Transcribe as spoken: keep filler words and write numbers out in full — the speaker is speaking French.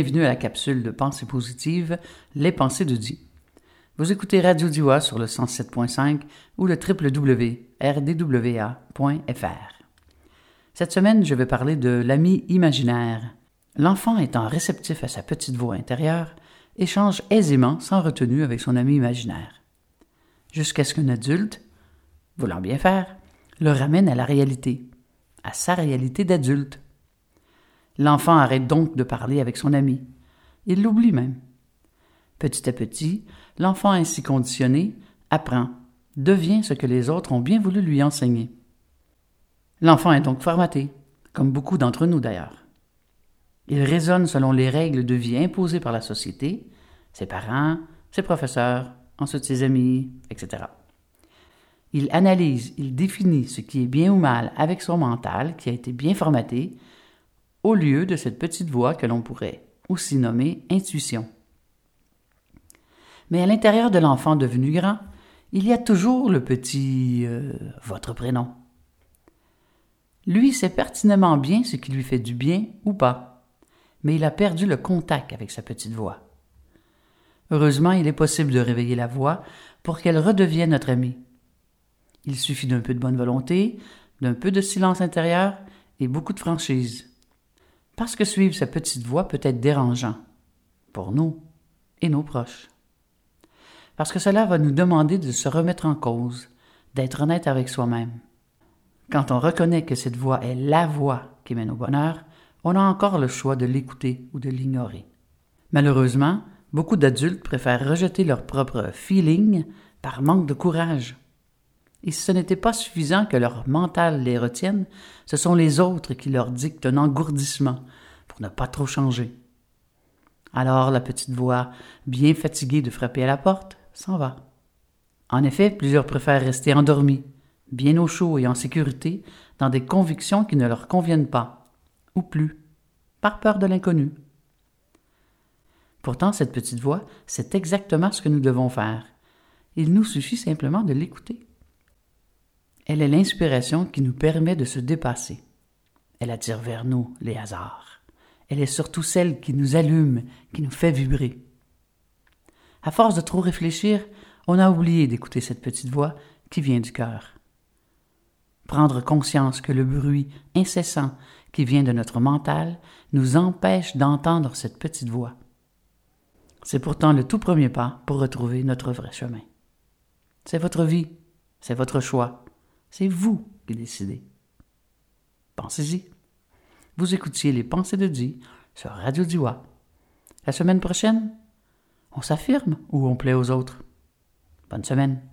bienvenue à la capsule de pensée positive, les pensées de Di. Vous écoutez Radio Diois sur le cent sept point cinq ou le w w w point r d w a point f r. Cette semaine, je vais parler de l'ami imaginaire. L'enfant étant réceptif à sa petite voix intérieure, échange aisément, sans retenue, avec son ami imaginaire. Jusqu'à ce qu'un adulte, voulant bien faire, le ramène à la réalité, à sa réalité d'adulte. L'enfant arrête donc de parler avec son ami. Il l'oublie même. Petit à petit, l'enfant ainsi conditionné apprend, devient ce que les autres ont bien voulu lui enseigner. L'enfant est donc formaté, comme beaucoup d'entre nous d'ailleurs. Il raisonne selon les règles de vie imposées par la société, ses parents, ses professeurs, ensuite ses amis, et cetera. Il analyse, il définit ce qui est bien ou mal avec son mental qui a été bien formaté, au lieu de cette petite voix que l'on pourrait aussi nommer intuition. Mais à l'intérieur de l'enfant devenu grand, il y a toujours le petit euh, « votre prénom ». Lui sait pertinemment bien ce qui lui fait du bien ou pas, mais il a perdu le contact avec sa petite voix. Heureusement, il est possible de réveiller la voix pour qu'elle redevienne notre amie. Il suffit d'un peu de bonne volonté, d'un peu de silence intérieur et beaucoup de franchise. Parce que suivre sa petite voix peut être dérangeant, pour nous et nos proches. Parce que cela va nous demander de se remettre en cause, d'être honnête avec soi-même. Quand on reconnaît que cette voix est la voix qui mène au bonheur, on a encore le choix de l'écouter ou de l'ignorer. Malheureusement, beaucoup d'adultes préfèrent rejeter leur propre feeling par manque de courage. Et si ce n'était pas suffisant que leur mental les retienne, ce sont les autres qui leur dictent un engourdissement pour ne pas trop changer. Alors la petite voix, bien fatiguée de frapper à la porte, s'en va. En effet, plusieurs préfèrent rester endormis, bien au chaud et en sécurité, dans des convictions qui ne leur conviennent pas, ou plus, par peur de l'inconnu. Pourtant, cette petite voix, c'est exactement ce que nous devons faire. Il nous suffit simplement de l'écouter. Elle est l'inspiration qui nous permet de se dépasser. Elle attire vers nous les hasards. Elle est surtout celle qui nous allume, qui nous fait vibrer. À force de trop réfléchir, on a oublié d'écouter cette petite voix qui vient du cœur. Prendre conscience que le bruit incessant qui vient de notre mental nous empêche d'entendre cette petite voix. C'est pourtant le tout premier pas pour retrouver notre vrai chemin. C'est votre vie, c'est votre choix. C'est vous qui décidez. Pensez-y. Vous écoutiez les pensées de Di sur Radio Diois. La semaine prochaine, on s'affirme ou on plaît aux autres. Bonne semaine.